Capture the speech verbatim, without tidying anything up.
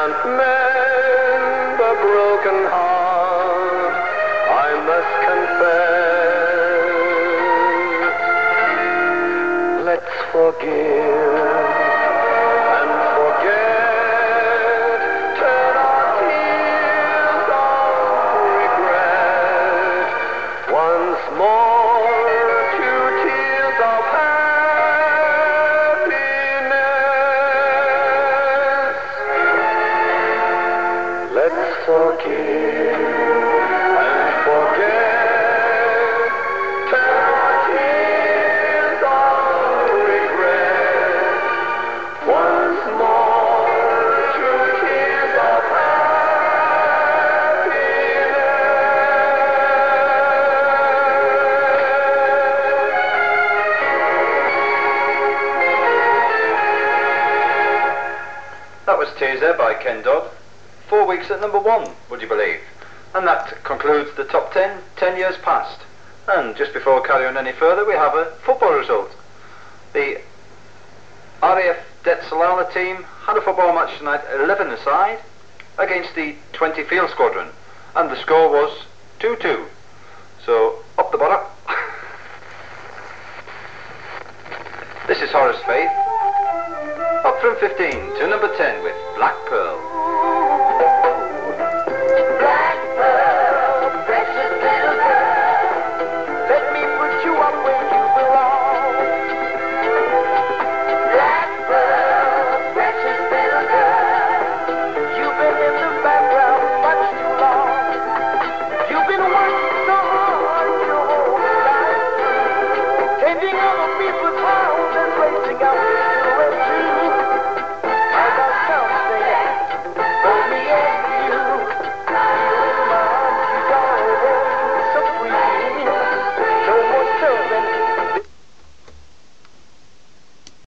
can't mend a broken heart, I must confess. Let's forgive and forget, turn our tears of regret once more to tears of happiness. Let's forgive and forget, turn our tears of regret once more to tears of happiness. That was Teaser by Ken Dodd. Four weeks at number one, would you believe? And that concludes the top ten, ten years past. And just before we carry on any further, we have a football result. The R A F Det Solana team had a football match tonight, eleven aside, against the twenty Field Squadron. And the score was two two. So, up the bottom. This is Horace Faith. Up from fifteen to number ten with Black Pearl. Black pearl, precious little girl, let me put you up where you belong. Black pearl, precious little girl, you've been in the background much too long. You've been working so hard your whole life, changing other people's hearts.